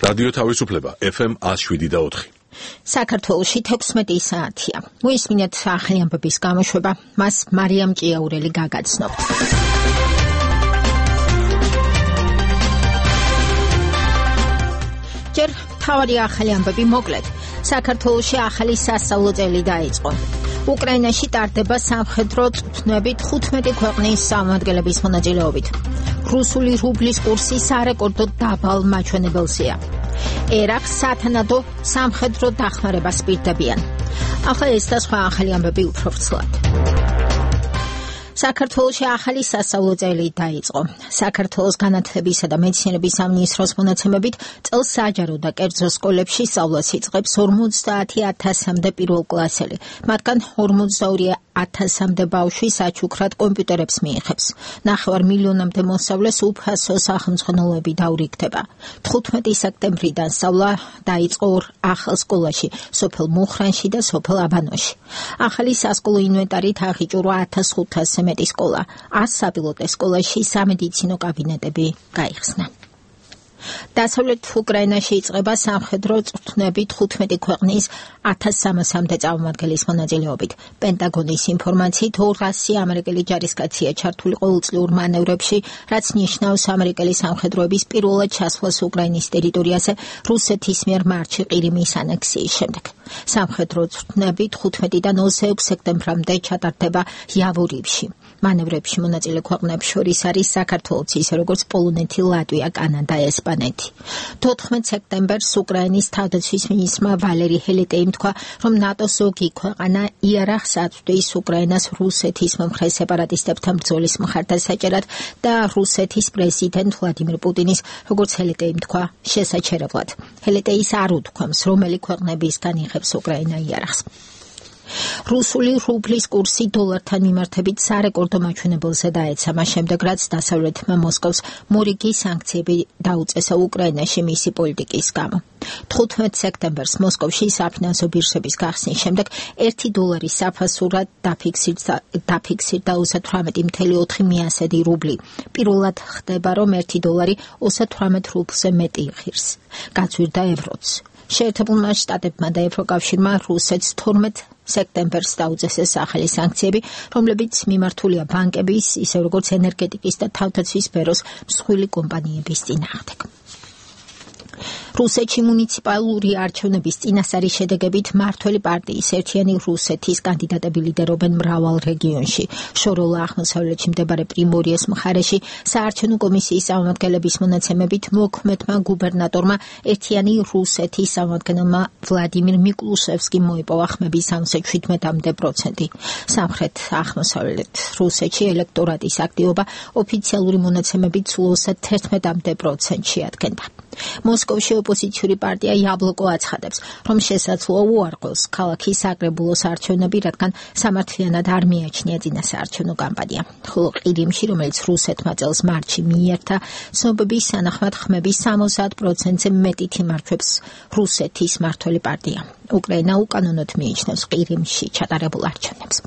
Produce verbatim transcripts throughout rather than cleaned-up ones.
რადიო თავისუფლება ეფ ემ one oh seven და four. საქართველოში თექვსმეტი საათია. მოისმინეთ ახალი ამბების გამოშვება, მას მარიამ ჭიაურელი გაგაცნობთ. ჯერ თავარი ახალი ამბები მოკლედ. საქართველოში ახალი სასწავლო წელი დაიწყო. უკრაინაში ტარდება სამხედრო წვრთნები თხუთმეტი ქვეყნის წარმომადგენლების მონაწილეობით. რუსული რუბლის კურსი სარეკორდო დაბალ მაჩვენებელზეა. ერაყს სათანადო სამხედრო დახმარებას პირდებიან. ახლა ეს და სხვა ახალი ამბები უფრო ვრცლად. საქართველოში ახალი სასწავლო წელი დაიწყო. საქართველოს განათლებისა და მეცნიერების სამინისტროს მონაცემებით წელს საჯარო და კერძო სკოლებში სწავლას იწყებს ორმოცდაათი ათასამდე პირველკლასელი. მათგან ორმოცდაორი ათასამდე ბავშვი საჩუქრად კომპიუტერებს მიიღებს. ნახევარ მილიონამდე მოსწავლეს უფასო სახელმძღვანელოები დაურიგდება. თხუთმეტი სექტემბრიდან სწავლა დაიწყო ორ ახალ სკოლაში, სოფელ მუხრანში და სოფელ აბანოში. ახალი სასკოლო ინვენტარით აღიჭურვა ათას ხუთასზე მეტი სკოლა. ას საპილოტე სკოლაში სამედიცინო კაბინეტები გაიხსნა. დასავლეთ უკრაინაში იწყება სამხედრო წვრთნები თხუთმეტი ქვეყნის ათას სამასამდე წარმომადგენლის მონაწილეობით. პენტაგონის ინფორმაციით ორასი ამერიკელი ჯარისკაცია ჩართული ყოველწლიურ მანევრებში, რაც ნიშნავს ამერიკელი სამხედროების პირველად ჩასვლას უკრაინის ტერიტორიაზე რუსეთის მიერ მარტში ყირიმის ანექსიის შემდეგ. სამხედრო წვრთნები თხუთმეტიდან ოცდაექვსი სექტემბრამდე ჩატარდება იავრივში. მანევრებში მონაწილე ქვეყნებს შორის არის საქართველოც, ისე როგორც პოლონეთი, ლატვია, კანადა, ესპანეთი. თოთხმეტ სექტემბერს უკრაინის თავდაცვის მინისტრმა ვალერი ჰელეტეიმ თქვა, რომ ნატოს ზოგი ქვეყანა იარაღს აწვდის უკრაინას რუსეთის მომხრე სეპარატისტებთან ბრძოლის მხარდასაჭერად და რუსეთის პრეზიდენტ ვლადიმირ პუტინის, როგორც ჰელეტეიმ თქვა, შესაჩერებლად. ჰელეტეის არ უთქვამს, რომელი ქვეყნებისგან იღებს უკრაინა იარაღს. რუსული რუბლის კურსი დოლართან მიმართებით სარეკორდო მაჩვენებელზე დაეცა, მას შემდეგ რაც დასავლეთმა მოსკოვს მორიგი სანქციები დაუწესა უკრაინაში მისი პოლიტიკის გამო. თხუთმეტ სექტემბერს მოსკოვში საფინანსო ბირჟების გახსნის შემდეგ ერთი დოლარი საფასურად დაფიქსირდა ოცდათვრამეტი მცდარი მიასედი რუბლი. პირველად ხდება, რომ ერთი დოლარი ოცდათვრამეტ რუბლზე მეტი ღირს. გაწვირდა ევროც. შეერთებულმა შტატებმა და ევროკავშირმა რუსეთს თორმეტ სექტემბერს დაუწესეს ახალი სანქციები, რომლებიც მიმართულია ბანკების, ისე როგორც ენერგეტიკის და თავდაცვის სფეროს მსხვილი კომპანიების წინააღმდეგ. რუსეთში მუნიციპალური არჩევნების წინასწარი შედეგებით მმართველი პარტიის ერთიანი რუსეთის კანდიდატები ლიდერობენ მრავალ რეგიონში. შოროლა აღმოსავლეთში მდებარე პრიმორიეს მხარეში საარჩევნო კომისიის წარმომადგენლების მონაცემებით მოქმედმა გუბერნატორმა ერთიანი რუსეთის წარმომადგენელმა ვლადიმირ მიკლუშევსკიმ მოიპოვა ხმები სამოცდაშვიდმეტ პროცენტი. სამხრეთ აღმოსავლეთ რუსეთში ელექტორატის აქტივობა ოფიციალური მონაცემებით სულ ოცდათერთმეტ პროცენტში ადგენდა. მოსკოვში ოპოზიციური პარტია იაბლოკო აცხადებს, რომ შესაძლოა უარყოს ქალაქის საკრებულოს არჩევნები, რადგან სამართლიანად არ მიაჩნია წინასაარჩევნო კამპანია. ხოლო ყირიმში, რომელიც რუსეთმა წელს მარტში მიიერთა, ცნობების სანახმად ხმების სამოცდაათ პროცენტზე მეტით იმარჯვებს რუსეთის მმართველი პარტია. უკრაინა უკანონოდ მიიჩნევს ყირიმში ჩატარებულ არჩევნებს.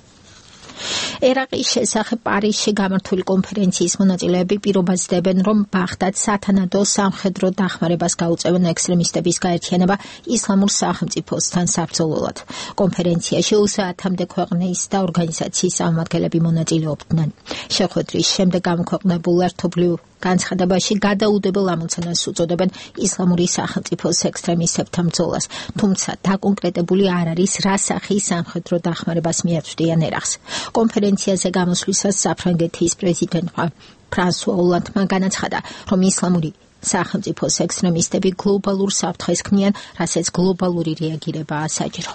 ერაყის შესახებ პარიზში გამართული კონფერენციის მონაწილეები პირობას დებენ, რომ ბაღდადს სათანადო სამხედრო დახმარებას გაუწევენ ექსტრემისტების გაერთიანება ისლამურ სახელმწიფოსთან საბრძოლველად. კონფერენციაში ოცდაათამდე ქვეყნის და ორგანიზაციის წარმომადგენლები მონაწილეობდნენ. შეხვედრის შემდეგ გამოქვეყნებულ ერთობლივ განცხადებაში გადაუდებელ ამოცანას უწოდებენ ისლამური სახელმწიფოს ექსტრემისტებთან ბრძოლას, თუმცა დაკონკრეტებული არ არის რა სახის სამხედრო დახმარებას მიაწვდიან ერაყს. კონფერენციაზე გამოსვლისას საფრანგეთის პრეზიდენტმა ფრანსუა ოლანდმა განაცხადა, რომ ისლამური სახელმწიფოს ექსტრემისტები გლობალურ საფრთხეს ქმნიან, რასაც გლობალური რეაგირებაა საჭირო.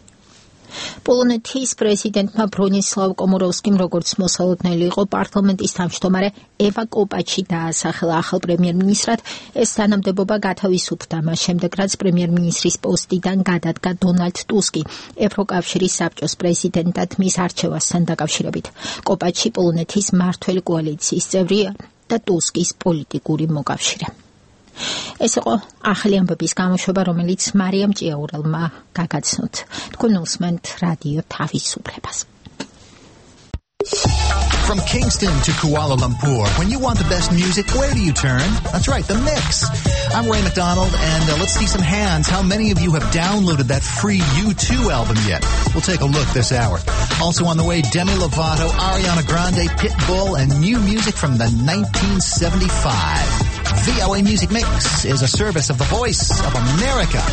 პოლონეთის პრეზიდენტმა ბრონისლავ კომოროვსკიმ, როგორც მოსალოდნელი იყო პარლამენტის თავმჯდომარე ევა კოპაჩი დაასახელა ახალ პრემიერ-მინისტრად, ეს თანამდებობა გათავისუფლდა მას შემდეგ, რაც პრემიერ-მინისტრის პოსტიდან გადადგა დონალდ ტუსკი ევროკავშირის საბჭოს პრეზიდენტად მის არჩევასთან დაკავშირებით. კოპაჩი პოლონეთის მმართველი კოალიციის წევრია და ტუსკის პოლიტიკური მოკავშირე. ეს იყო ახალი ამბების გამოშვება, რომელიც მარიამ ჭიაურელმა გაგაცნოთ. თქვენ უსმენთ რადიო თავისუფლებას. From Kingston to Kuala Lumpur, when you want the best music, where do you turn? That's right, the Mix. I'm Ray McDonald, and uh, let's see some hands. How many of you have downloaded that free U two album yet? We'll take a look this hour. Also on the way, Demi Lovato, Ariana Grande, Pitbull, and new music from the nineteen seventy-five. V O A Music Mix is a service of the Voice of America.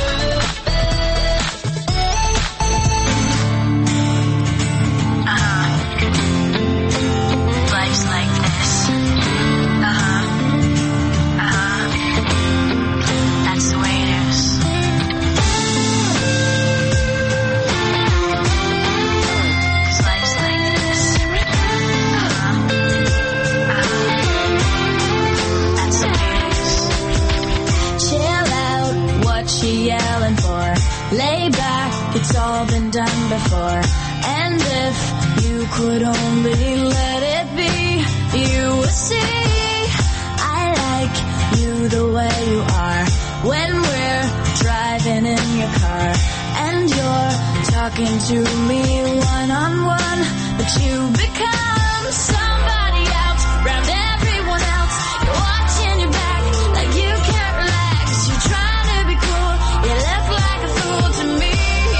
Lay back, it's all been done before. And if you could only let it be, you would see I like you the way you are. When we're driving in your car and you're talking to me one-on-one, but you become somebody else, round everyone else. You're watching your back like you can't relax. You're trying to be cool, you look like a fool to me.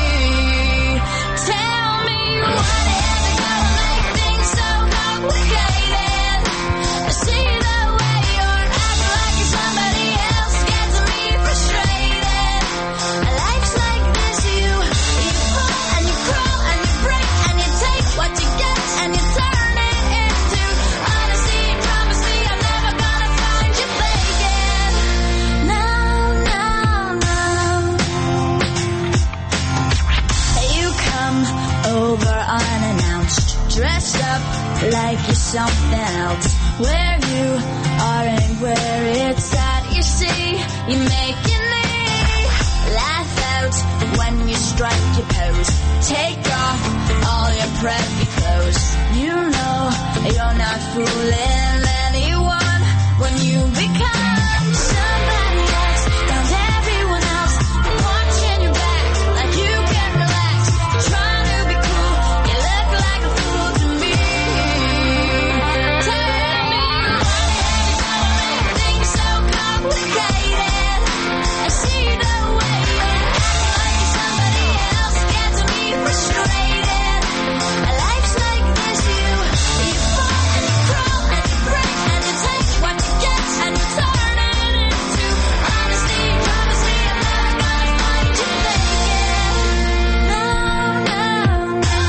Tell me what is it gonna make things so complicated? I see the way you're acting like you're somebody else, gets me frustrated. Life's like this, you you fall and you crawl and you break and you take what you get and you turn it into honesty. Promise me I'm never gonna find you faking. No, no, no. You come over unannounced, dressed up like you're something else. Where you are and where it's at, you see, you're making me laugh out when you strike your pose. Take off all your preppy clothes. You know you're not fooling anyone when you become somebody else, round everyone else. You're watching your back like you can't relax. You're trying to be cool, you look like a fool to me. Tell me what is gonna make things so complicated? I see the way you're acting like you're somebody else, gets me frustrated. Life's like this, you you fall and you crawl and you break and you take what you get and you turn it into honesty. Promise me I'm never gonna find you faking. No, no, no, no,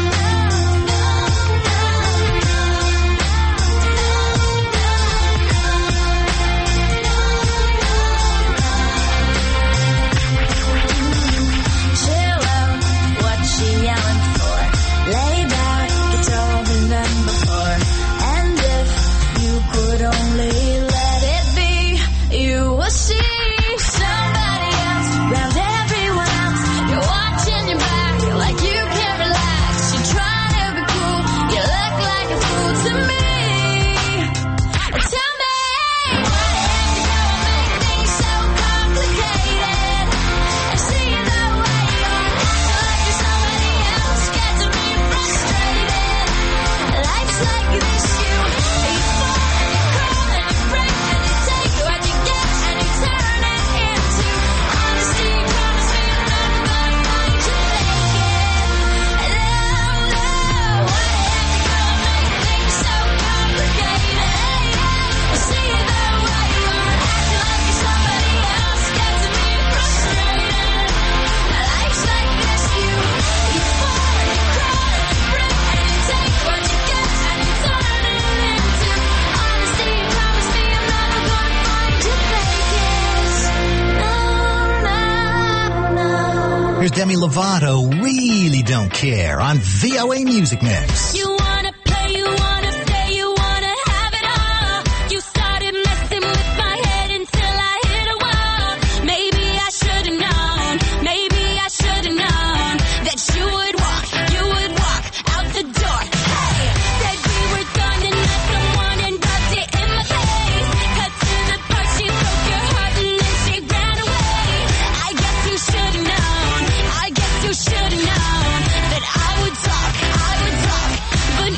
chill out, what she yelling for? Lay back, it's all been done before. And if you could only let it be, you will see somebody else, round everyone else. You're watching your back like you can't relax. You're trying to be cool, you look like a fool to me. Tell me what is it gonna make things so complicated? I see the way you're acting like you're somebody else, gets me frustrated. Life's like this, you you fall and you crawl and you break and you take what you get and you turn it into honesty. Promise me I'm never gonna find you faking. No, no, what is it gonna make things so complicated? I see the way you're acting like you're somebody else, gets me frustrated. Life's like this, you you fall and you crawl and you break and you take what you get and you turn it into honesty. Promise me I'm never gonna find you faking. No, no, no. Here's Demi Lovato, Really Don't Care, on V O A Music Mix. You wanna play, you wanna stay, you wanna have it all. You started messing with my head until I hit a wall. Maybe I should've known, maybe I should've known that you would walk, you would walk out the door. Hey, said we were gonna let someone and rubbed it in my face. Cut to the part, she broke your heart and then she ran away. I guess you should've known, I guess you should've known that I would talk, I would talk, but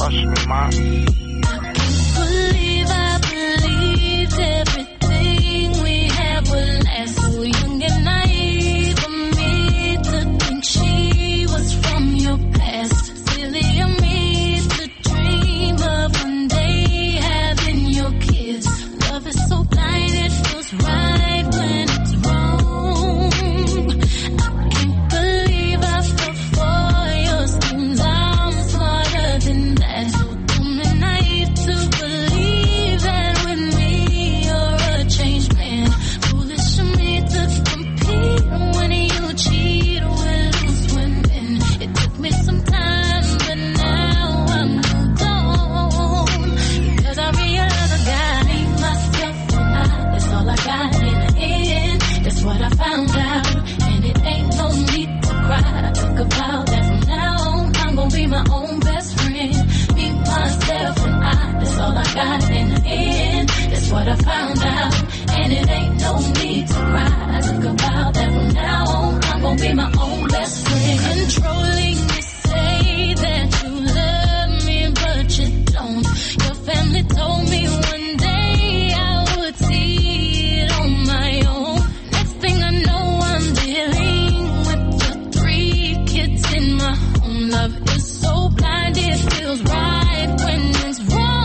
trust me, ma. I can't believe I believed everything we had would last. So young and naive of me to think she was from your past. Silly of me to dream of one day having your kids. Love is so blind, it feels right when it's wrong. I can't believe I fell for your schemes. I'm smarter than that. So dumb and naive to believe that with me you're a changed man. Foolish of me to compete when you cheat with loose women. It took me some time, but now I'm moved on. Because I realized I got me, myself, and I. That's all I got in the end. That's what I found out. And it ain't no need to cry. I think about that from now on. I'm gonna be my own best friend. Be myself and I. That's all I got in the end. That's what I found out. And it ain't no need to cry. I think about that from now on. I'm gonna be my own best friend. Controlling me, say that you love me, but you don't. Your family told me one day I would see it on my own. Next thing I know, I'm dealing with the three kids in my home. Love is so blind, it feels right when it's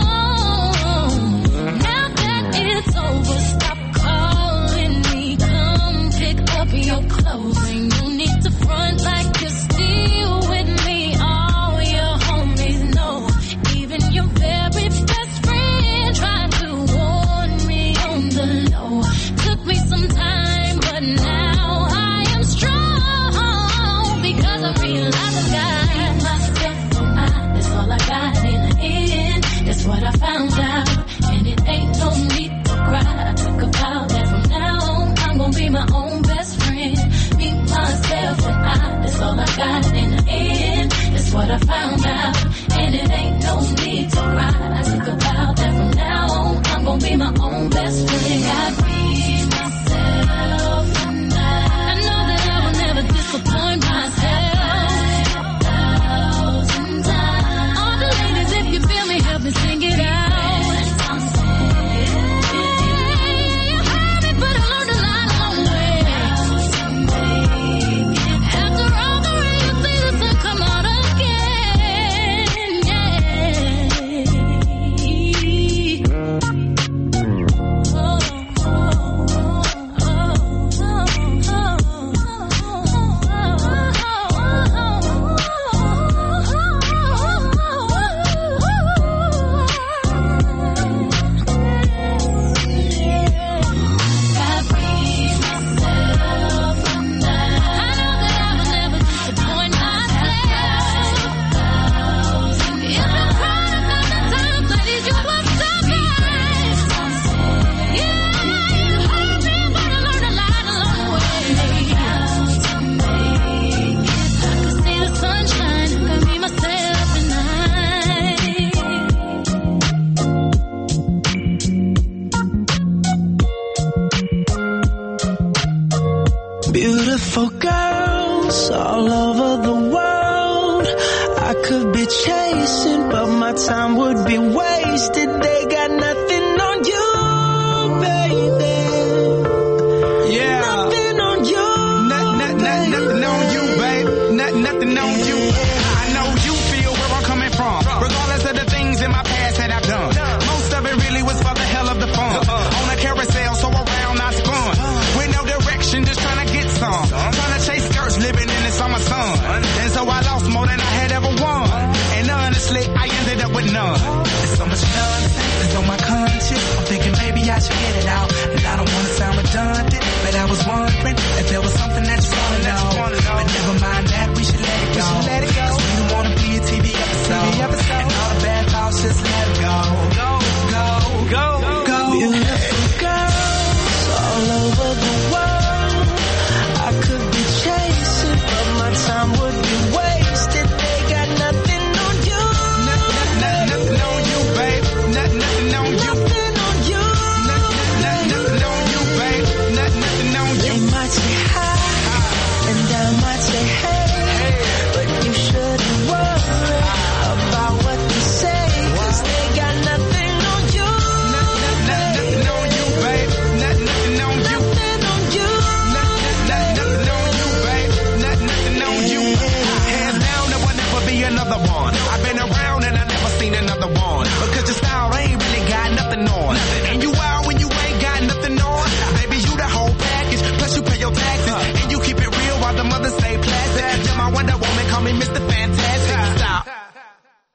wrong. Now that it's over, stop calling me. Come pick up your clothes. Ain't no need to front like you're still with me. All your homies know. Even your very best friend tried to warn me on the low. Took me some time, but now I am strong. Because I realize I got myself and I. That's all I got in the end. That's what I found out. And it ain't no need to cry. I think about that from now on. I'm gonna be my own best friend. Be myself and I. That's all I got in the end. That's what I found out. And it ain't no need to cry. I think about that from now on. I'm gonna be my own best friend. I be myself and I. I know that I will never disappoint myself. Thousand times. All the ladies, if you feel me, help me sing it out. You heard me, but I learned a lot along the way. After all the rain, you see the sun come out again. Yeah. Oh, oh, Beautiful girls all over the world I could be chasing, but my time would be wasted. They got nothing on you, baby. Yeah. Nothing on you. Not, not, not, nothing on you, babe. Not, nothing on you. I know you feel where I'm coming from. Regardless of the things in my past that I've done. Most of it really was for the hell of the fun. On a carousel, so around I spun. With no direction, just trying to get some. Trying to chase skirts, living in the summer sun. And so I lost more than I had ever won. And honestly, I ended up with none. There's so much nonsense, there's so much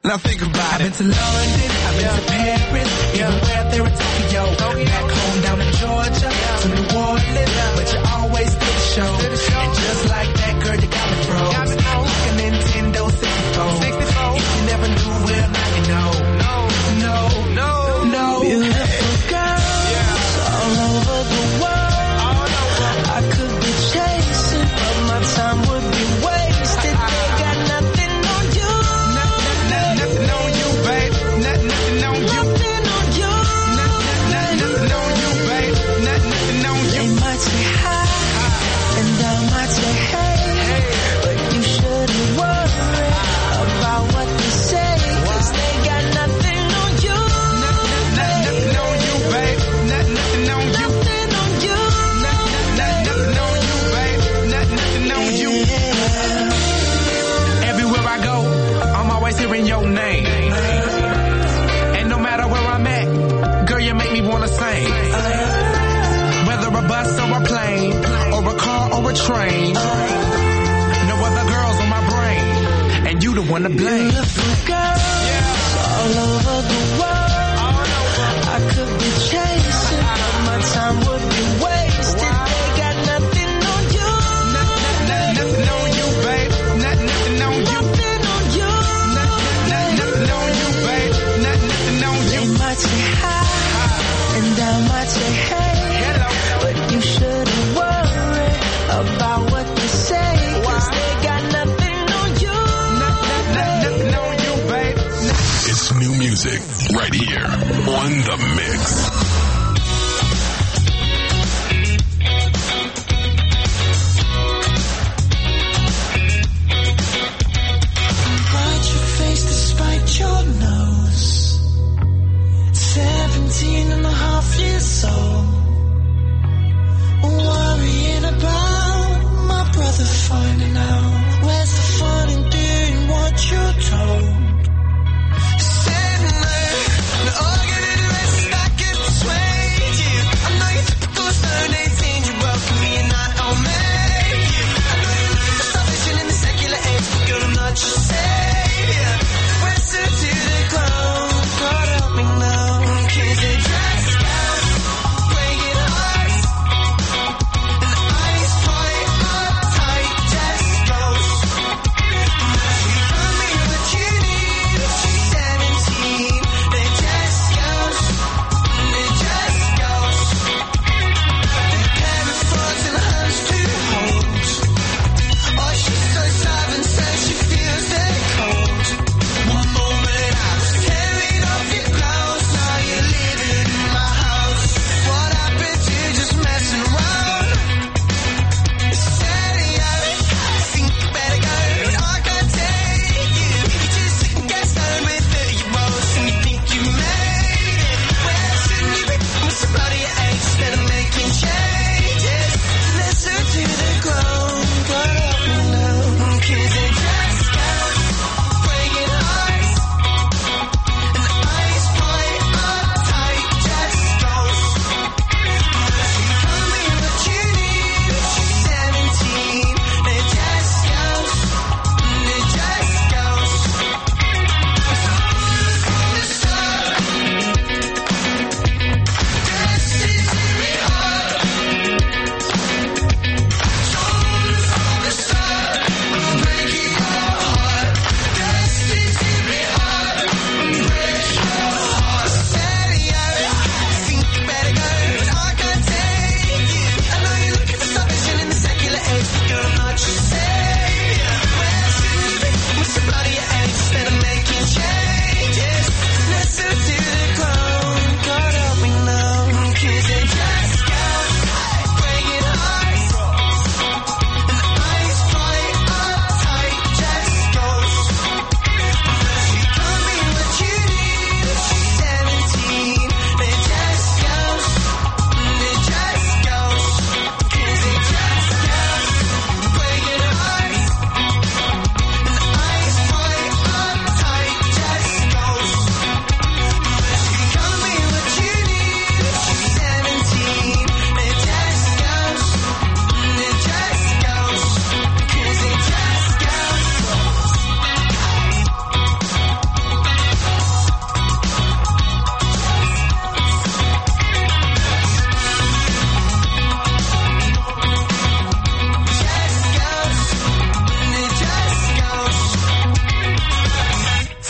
Now think about I've it. been to London, I've been to Paris, even where there in Tokyo. Back home down in Georgia, to New Orleans, but you always did the show. And just like that, girl, you got me froze. Like a Nintendo sixty-four. If you never knew, well, now you know. No, no, no, no. Beautiful girls all over the world. I could be chasing, but my time would be wasted. They got nothing on you. Nothing on you, babe. Nothing, nothing on you. Nothing on you. Nothing, nothing on you, babe. Nothing, nothing on you. They might say hi, and I might say hey, but you shouldn't worry about what they say, 'cause they got nothing on you. Nothing on you, babe. Nothing, nothing on you. Nothing on you. Nothing on you, babe. Nothing, nothing on you. Everywhere I go, I'm always hearing your name. And no matter where I'm at, girl, you make me wanna sing. Whether a bus or a plane, or a car or a train, no other girls on my brain, and you the one to blame. Beautiful girls all over the world. I could be chasing, but my time would be wasted. They got nothing on you. Nothing on you, babe. Nothing, nothing on you. Nothing on you. Nothing on you, babe. Nothing, nothing on you. They might say hi, and I might say hey, but you shouldn't worry about what they say, 'cause they got nothing on you. Nothing on you, babe. It's new music right here on The Mix. Hide your face despite your nose. Seventeen and a half years old. Worrying about my brother finding out. Where's the fun in doing what you're told? Standing there, no arguing the rest, I can persuade you. I'm not your typical stern eighteen, you welcome me and I don't make you. I know you look for salvation in the secular age, but girl, I'm not your savior. Wrestle to the ground, God help me now. Kids they dress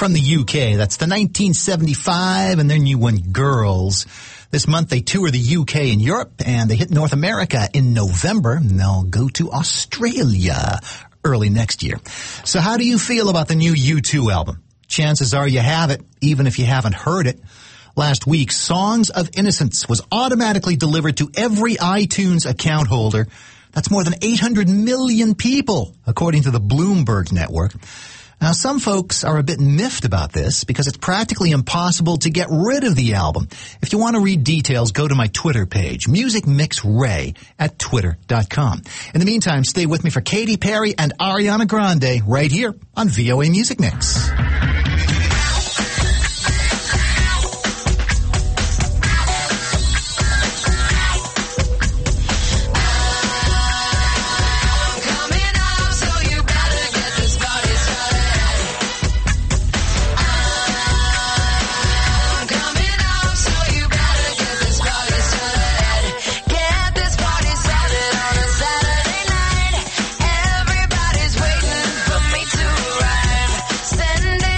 from the U K. That's the nineteen seventy-five and their new one, Girls. This month they tour the U K and Europe, and they hit North America in November, and they'll go to Australia early next year. So how do you feel about the new U two album? Chances are you have it, even if you haven't heard it. Last week, Songs of Innocence was automatically delivered to every iTunes account holder. That's more than eight hundred million people, according to the Bloomberg network. Now, some folks are a bit miffed about this because it's practically impossible to get rid of the album. If you want to read details, go to my Twitter page, Music Mix Ray at twitter dot com. In the meantime, stay with me for Katy Perry and Ariana Grande right here on V O A Music Mix. Everybody's waiting for me to arrive. Sending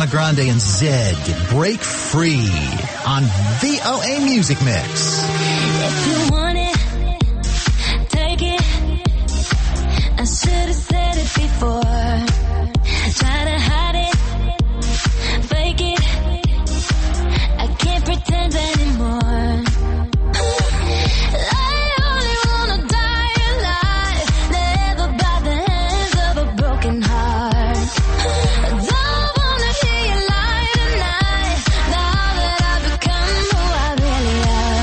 Ariana Grande and Zed, Break Free on V O A Music Mix. If you want it, take it. I should have said it before. Try to hide it, fake it. I can't pretend anymore. I only wanna die alive, never by the hands of a broken heart. I don't wanna hear you lie tonight, now that I've become who I really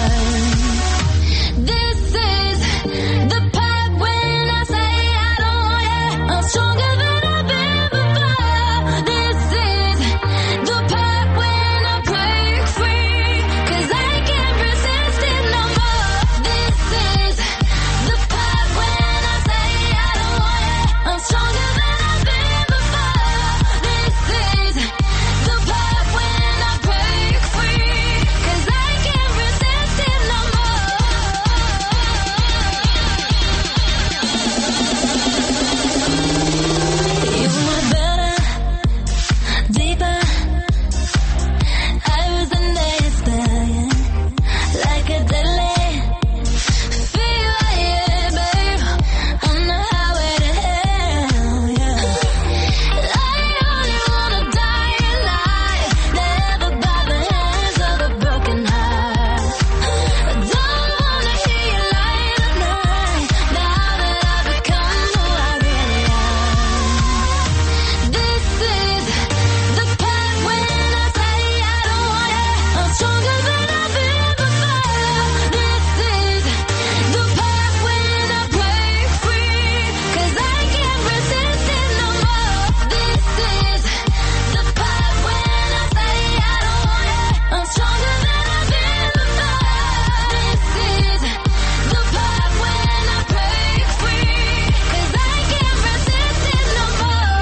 am. This is the part when I say I don't want you. I'm stronger than I've been before. This is the part when I break free, 'cause I can't resist it no more. This is the part when I say I don't want you. I'm stronger than I've been before. This is the part when I break free, 'cause I can't resist it no more. You were better, deeper. I was a nester, like a deadly fever, yeah, babe, on the highway to hell, yeah. I only wanna die alive, never by the hands of a broken heart. I don't wanna hear you lie tonight, now that I've become who I really am. This is the part when I say I don't want you. I'm stronger than I've been before. This is the part when I break free, 'cause I can't resist it no more. This is the part when I say I don't want you. I'm stronger than I've been before. This is the part when I break free, 'cause I can't resist it no more.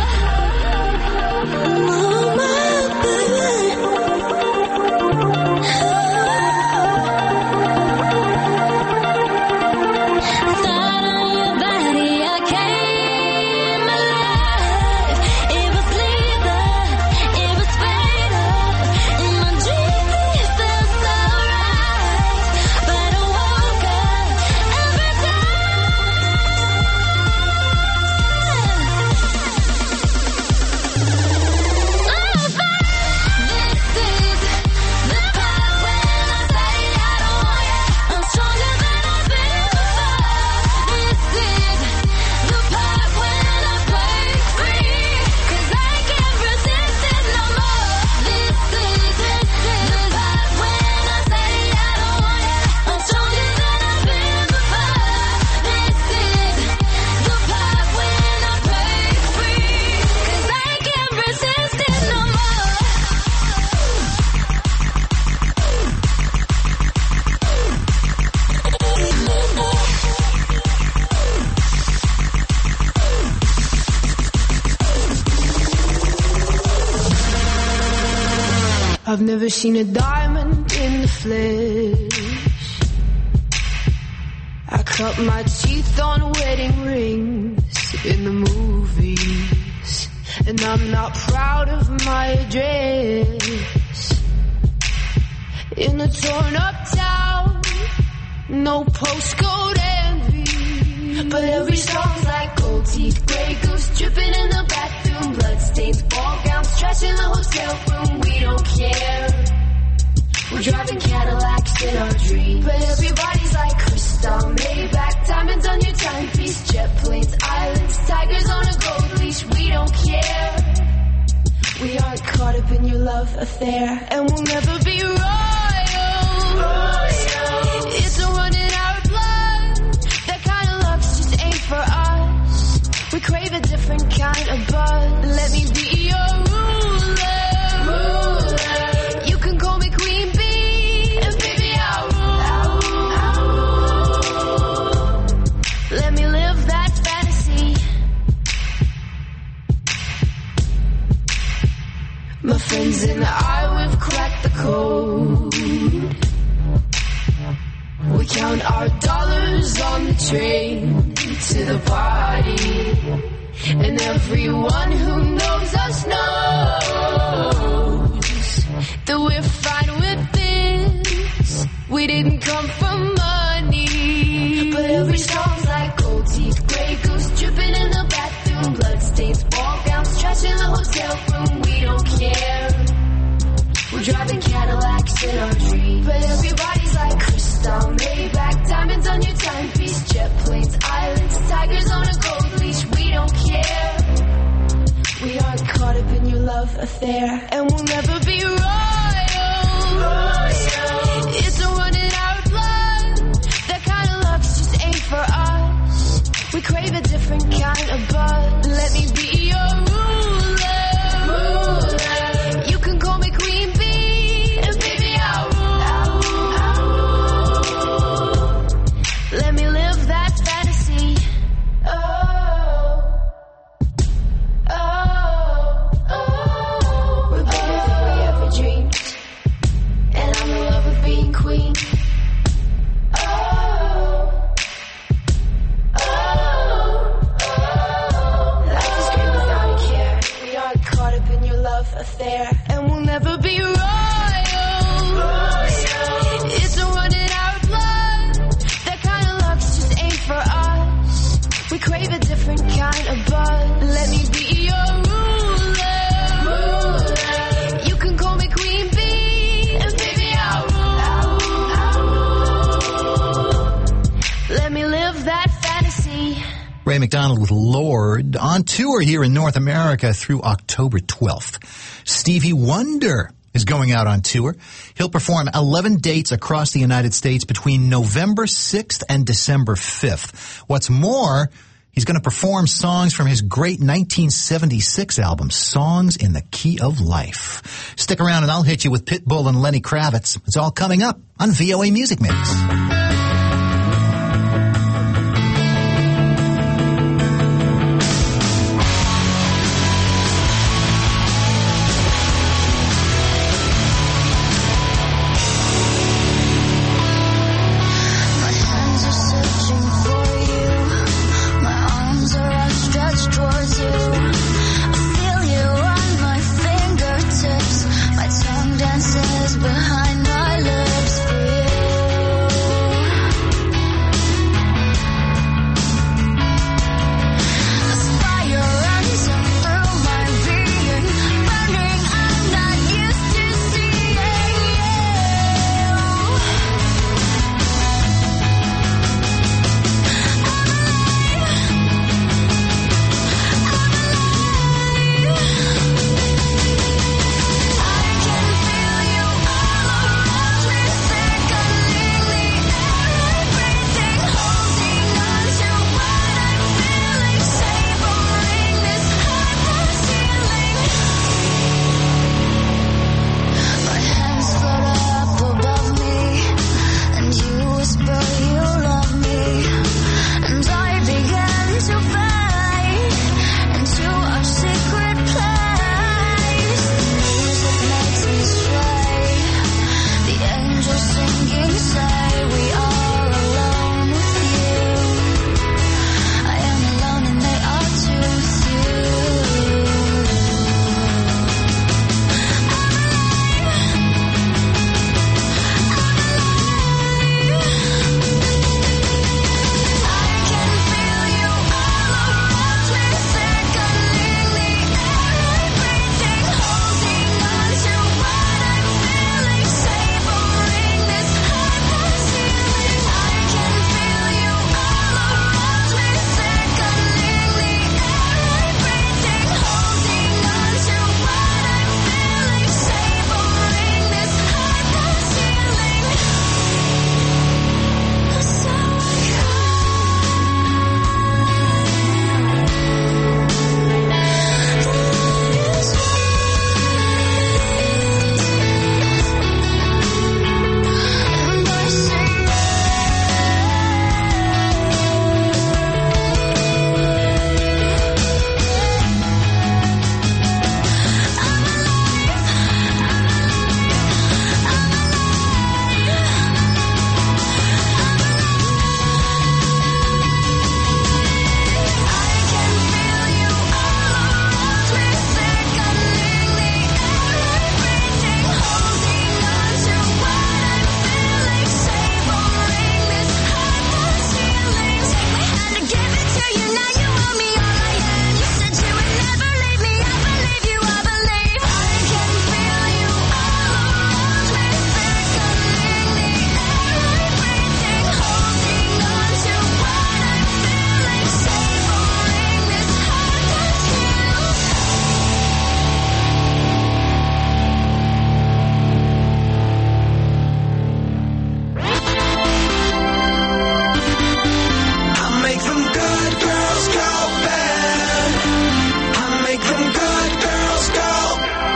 Oh, my baby. Thought on your body, I came alive. It was lethal, it was fatal. In my dreams it felt so right, but I woke up every I've never seen a diamond in the flesh. I cut my teeth on wedding rings in the movies, and I'm not proud of my address. In a torn up town, no postcode envy, but every song's like gold teeth, gray goose dripping in the bathroom, bloodstains, ball gowns, trash in the hotel room. We don't care. We're driving Cadillacs in our dreams, but everybody's like crystal, Maybach, diamonds on your timepiece, jet planes, islands, tigers on a gold leash. We don't care. We aren't caught up in your love affair, and we'll never be royal. royal. It's a run in our blood. That kind of love just ain't for us. We crave a different kind of buzz. Let me be your ruler. ruler. You can call me Queen Bee, and baby I'll rule. I'll rule. Let me live that fantasy. My friends and I, we've cracked the code. We count our dollars on the train to the party, and everyone who knows us knows we didn't come from money. But every song's like gold teeth, gray goose dripping in the bathroom, bloodstains, ball gowns, trash in the hotel room. We don't care. We're driving Cadillacs in our dreams. But everybody's like crystal, Maybach, diamonds on your timepiece, jet planes, islands, tigers on a gold leash. We don't care. We aren't caught up in your love affair, and we'll never be royal. royal. It's a run in our blood. That kind of love just ain't for us. We crave a different kind of buzz. Let me be your ruler. ruler. You can call me Queen Bee, and baby I'll rule. I'll rule. Let me live that fantasy. Oh. Oh, oh, we're bigger than we ever dreamed, and I'm in love with being queen. Oh, oh, oh, life is great without a care. We aren't caught up in your love affair, and we'll never be royal. royal. It's a run in our blood. That kind of love just ain't for us. We crave a different kind of buzz. Let me be your ruler. ruler. You can call me Queen Bee, and baby I'll rule. I'll rule. Let me live that fantasy. Ray McDonald with Lord on tour here in North America through October twelfth. Stevie Wonder is going out on tour. He'll perform eleven dates across the United States between November sixth and December fifth. What's more, he's going to perform songs from his great nineteen seventy-six album, Songs in the Key of Life. Stick around and I'll hit you with Pitbull and Lenny Kravitz. It's all coming up on V O A Music Mix. My hands are searching for you. My arms are outstretched towards you. I feel you on my fingertips. My tongue dances behind my lips for you.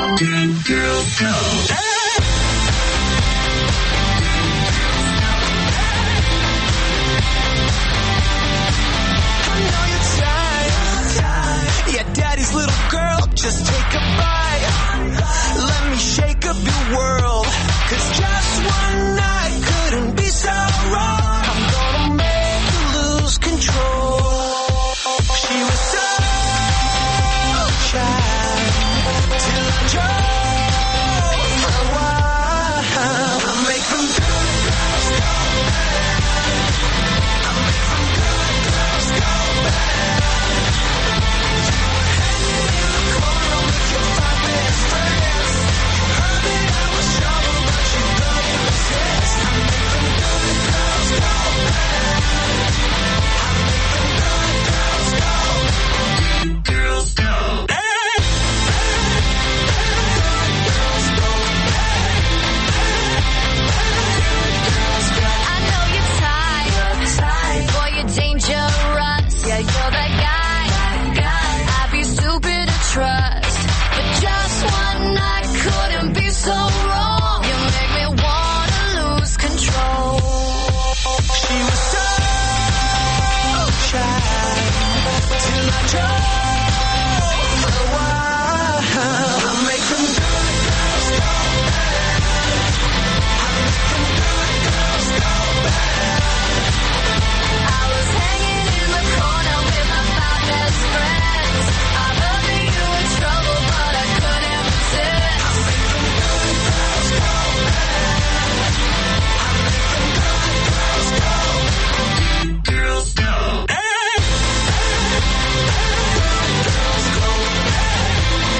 Good girls go. I know you're tired. Yeah, daddy's little girl, just take a bite. Let me shake up your world. Cause just one night couldn't be so wrong. I'm gonna make you lose control. She was so shy till I drove for a while. I make them good girls go bad. I make them good girls go bad. You were hanging in the corner with your five best friends. You heard that I was trouble, but you couldn't resist. I make them good girls go bad. I make them good girls go. Good girls go. I know you're tired. Boy, you're dangerous. Yeah, you're that guy. I'd be stupid to trust. But just one night couldn't be so wrong. You make me wanna lose control. She was so shy till I drove for a while. I make them good girls go bad. I make them good girls go bad. I was hanging in the corner with my five best friends. I heard that you were trouble, but I couldn't resist. I make them good girls go bad. I make them good girls go. Good girls go. Good girls go bad.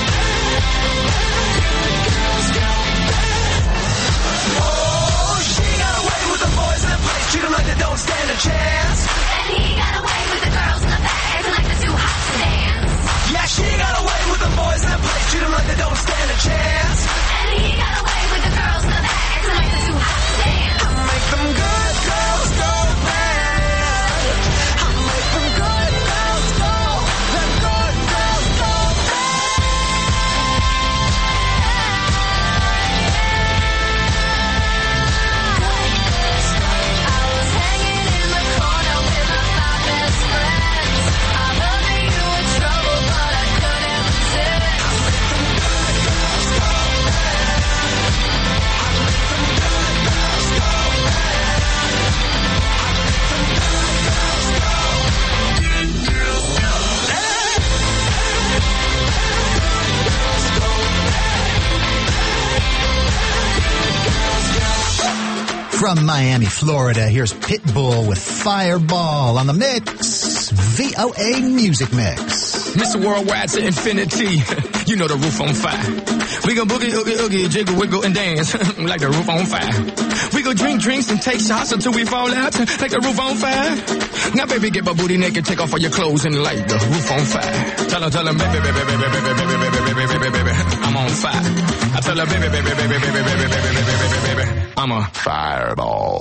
Good girls go bad. Oh, she got away with the boys in the place. Treat 'em like they don't stand a chance. And he got away with the girls in the back, acting like they're too hot to dance. Yeah, she got away with the boys in the place. Treat 'em like they don't stand a chance. And he got away with the girls in the back, acting like they're too hot to dance. I make them good girls go bad. I make them good girls go. The good girls go I was hanging in the corner with my five best friends. I heard that you were trouble, but I couldn't resist. From Miami, Florida, here's Pitbull with Fireball on the mix. V O A Music Mix. Mister Worldwide to infinity. You know the roof on fire. We gon' boogie, oogie, oogie, jiggle, wiggle, and dance like the roof on fire. We gon' drink drinks and take shots until we fall out like the roof on fire. Now, baby, get my booty naked, take off all your clothes and light the roof on fire. Tell her, tell her, baby, baby, baby, baby, baby, baby, baby, baby, baby, baby, I'm on fire. I tell her, baby, baby, baby, baby, baby, baby, baby, baby, baby, baby, I'm a fireball.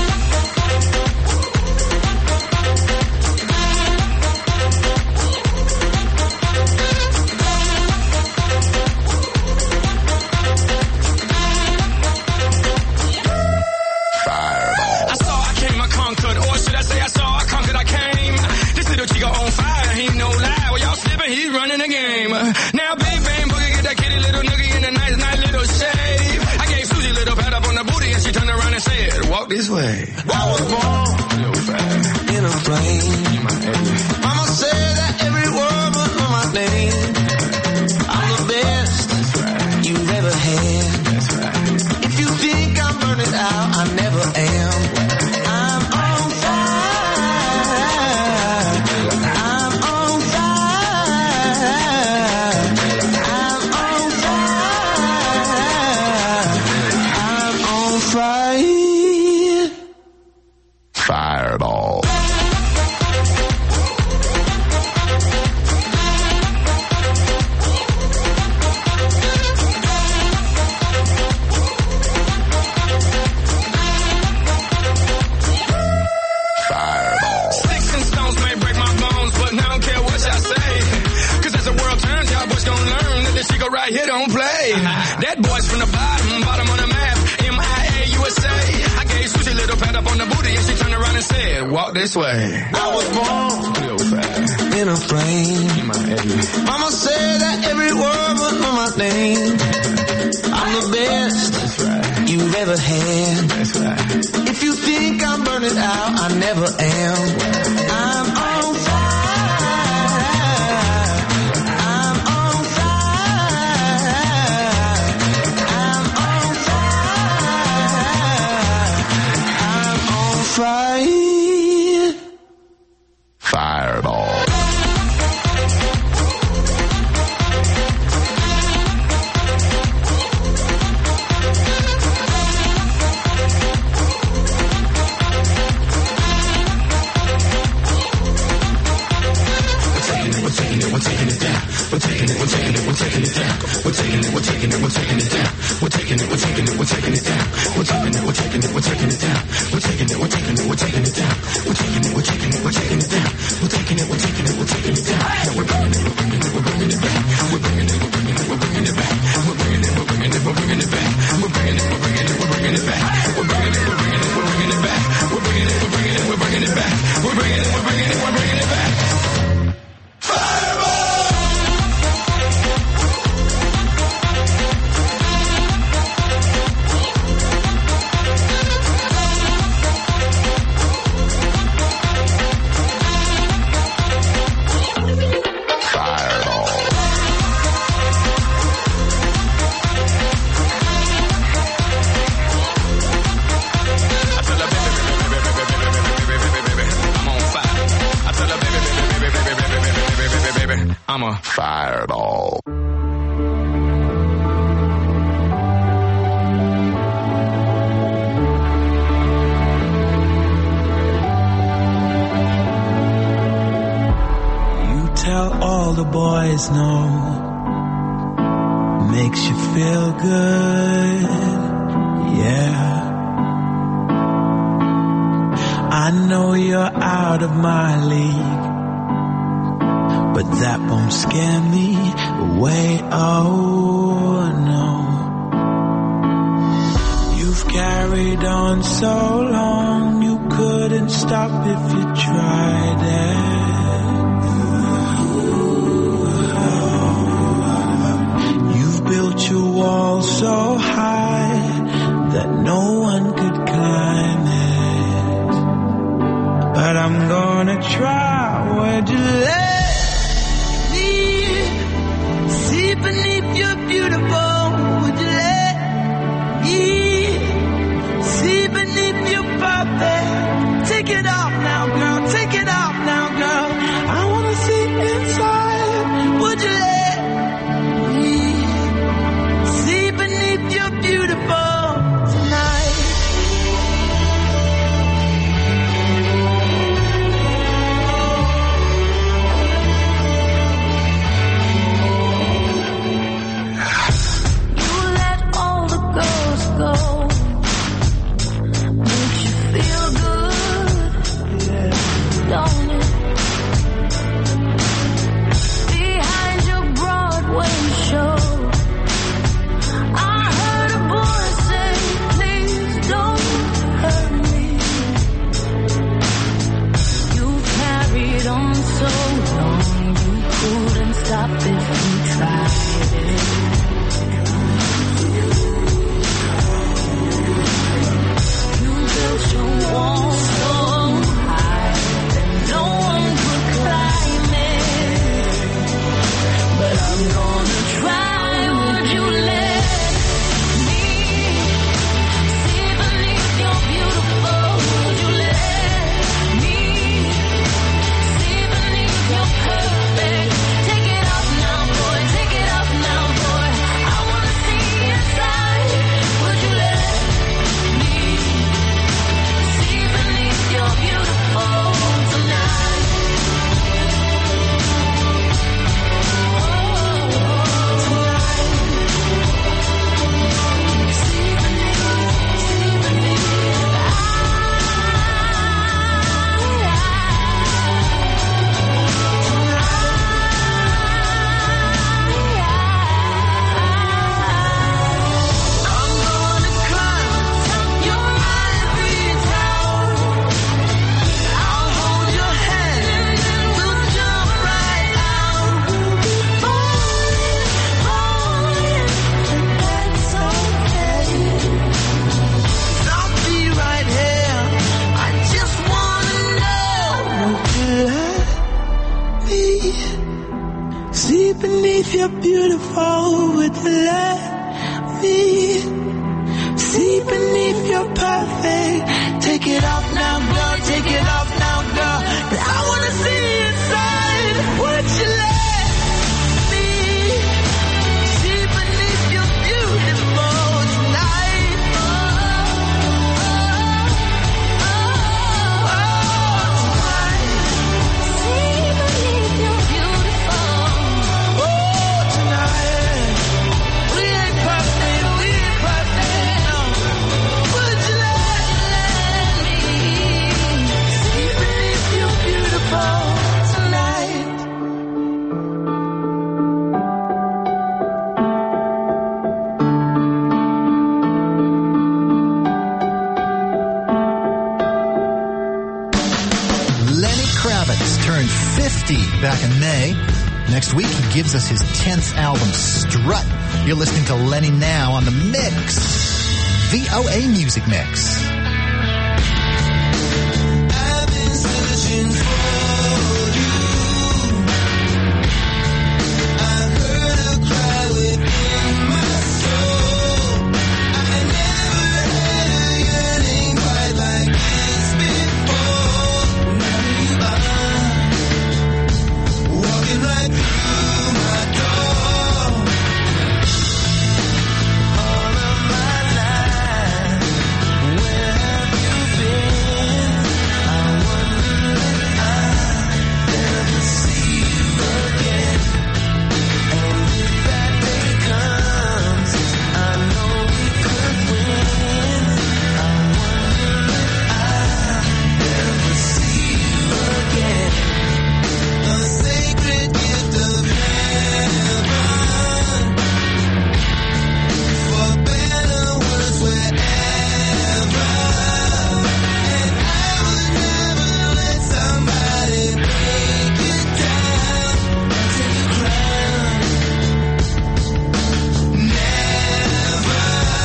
He's running the game. Now, big bang boogie, get that kitty little noogie in a nice, nice little shave. I gave Susie a little pat up on the booty and she turned around and said, walk this way. I was born in a plane. Mama said that every word was on my name. I'm the best you've ever had. If you think I'm burning out, I never am. I'm on fire. I'm on fire. I'm on fire. I'm on fire. Fireball. but right here don't play. That boy's from the bottom, bottom on the map. M I A U S A. I gave Susie a little pat up on the booty and she turned around and said, walk this way. I was born in a flame. Mama said that every word was on my name. I'm the best That's right. you've ever had. That's right. If you think I'm burning out, I never am. I'm on fire. I'm on fire. I'm on fire. I'm on fire. Fireball. We're taking it down. We're taking it, we're taking it, we're taking it down. We're taking it, we're taking it, we're taking it down. We're taking it, we're taking it, we're taking it down. We're taking it, we're taking it, we're taking it down. We're taking it, we're taking it, we're taking it down. We're taking it, we're taking it, we're taking it down. We're taking it, we're taking it, we're taking it down. We're bringing it, we're bringing it, we're bringing it back. We're bringing it, we're bringing it, we're bringing it back. We're bringing it, we're bringing it, we're bringing it back. We're bringing it, we're bringing it, we're bringing it back. We're bringing it, we're bringing it, we're bringing it back. We're bringing it, we're bringing it, we're bringing it back. We're bringing it, we're bringing it, we're bringing it back. I'm a fireball. You tell all the boys no. Makes you feel good. Yeah. I know you're out of my league, but that won't scare me away, oh no. You've carried on so long, you couldn't stop if you tried it. You've built your wall so high that no one could climb it. But I'm gonna try, would you let see beneath your beautiful, would you let me see beneath your perfect? Take it off now, girl, take it off now, girl. you're beautiful, would you let me see beneath your perfect? Take it off now, girl, take it off now, girl, 'cause I wanna see inside. Would you let me see beneath your beautiful tonight? Oh, oh, oh, tonight. See beneath your beautiful. Oh, tonight. We ain't perfect, we ain't perfect, no. Would you let me see beneath your beautiful tonight? Lenny Kravitz turned fifty back in May. Next week, he gives us his tenth album, Strut. You're listening to Lenny now on The Mix. V O A Music Mix. I've been searching for you. I heard a cry within my soul. I never had a yearning quite like this before. Now you are walking right through my door. All of my life, where have you been? I wonder if I'll ever see you again. And if that day comes, I know we could win. I wonder if I'll ever see you again. A sacred gift of heaven, for better words wherever. And I would never let somebody break it down and take your crown. Never.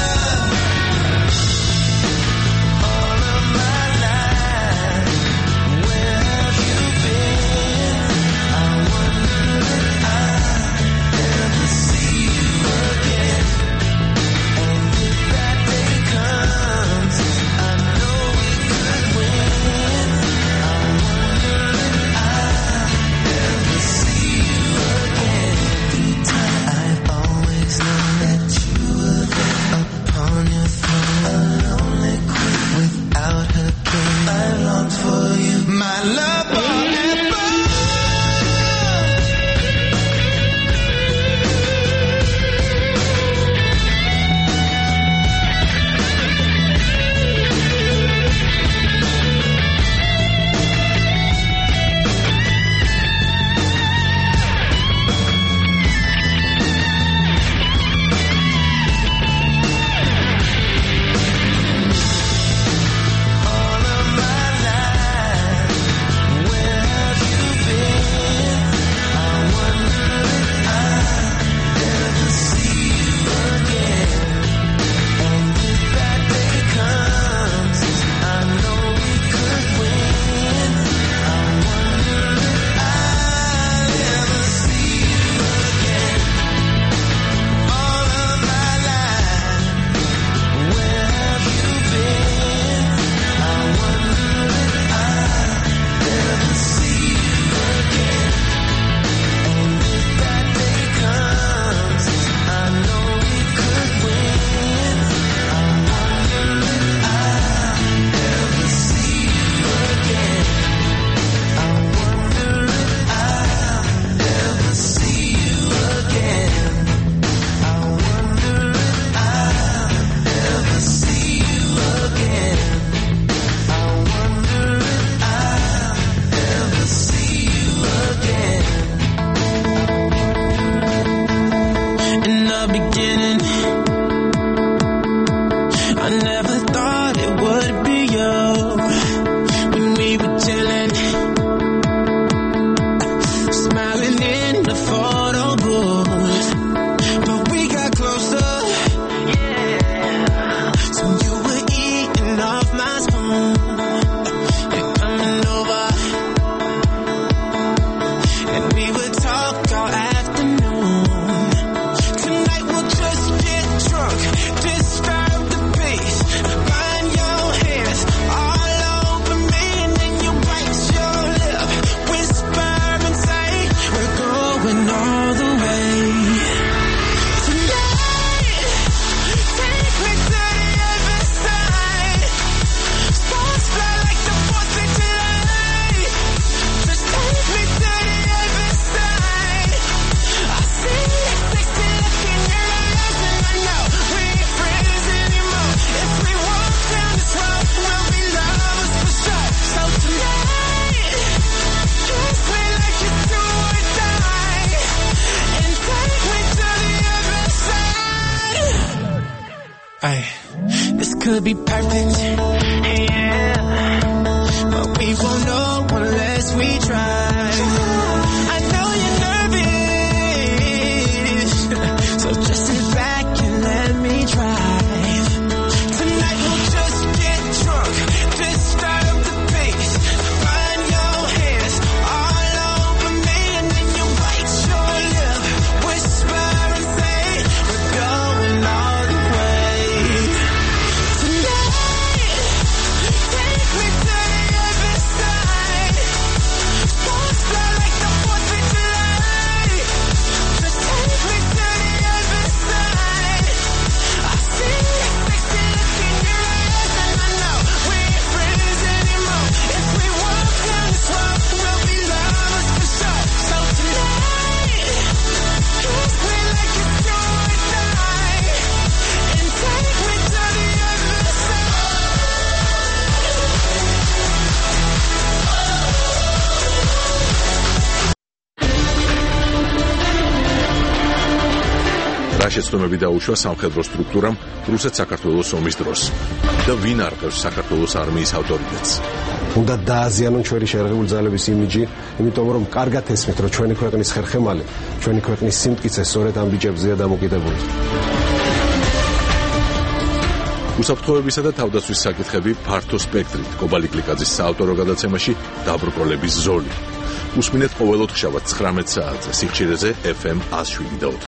All of my life, where have you been? I wonder if I'll ever see you again. And if that day comes, I know we could win. I wonder if I'll ever see you again. Through time, I've always known that you were there upon your throne, a lonely queen without her king. I longed for you, my love forever. All of my life, where have you been? I wonder if I'll ever see you again. And if that day comes, I know we could win. I wonder if I'll ever see you again. All of my life, where have you been? I wonder if I'll ever see you again. And if that day comes, I know we could win. I wonder if I'll ever see you again. I wonder if I'll ever see you again. I wonder if I'll ever see you again. I wonder if I'll ever see you again. In the beginning, I never thought it would be you. When we were chilling, smiling in the photo booth, but we got closer. So you were eating off my spoon and coming over, and we would talk all afternoon. Ay, this could be perfect, yeah, but we won't know unless we try. I know you're nervous, so just sit back and let me drive. Tonight we'll just get drunk, just start up the pace. Find your hands all over me, and then you bite your lip, whisper and say we're going all the way. Tonight, take me to the other side. Won't fly like the fourth of July. Just take me to the other side. I see that sexy look in your eyes, and I know we ain't friends anymore. If we walk down this road, we'll be lovers for sure. So tonight, kiss me like it's do or die, and take me to the other side. რა შეცდომები დაუშვა სამხედრო სტრუქტურამ რუსეთ-საქართველოს ომის დროს და ვინ არყევს საქართველოს არმიის ავტორიტეტს? უნდა დააზიანონ ჩვენი შერყეული ძალების იმიჯი, იმიტომ რომ კარგად ესმით, რომ ჩვენი ქვეყნის ხერხემალი, ჩვენი ქვეყნის სიმტკიცე სწორედ ამ ბიჭებზეა დამოკიდებული. უსაფრთხოებისა და თავდაცვის საკითხები ფართო სპექტრით კობალი კლიკაძის საავტორო გადაცემაში დაბრკოლების ზოლი. უსმინეთ ყოველ ოთხშაბათს ცხრამეტ საათზე სიხშირეზე ეფ ემ one oh seven და ოთხ.